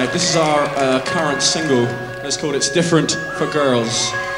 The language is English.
This is our current single. It's called It's Different for Girls.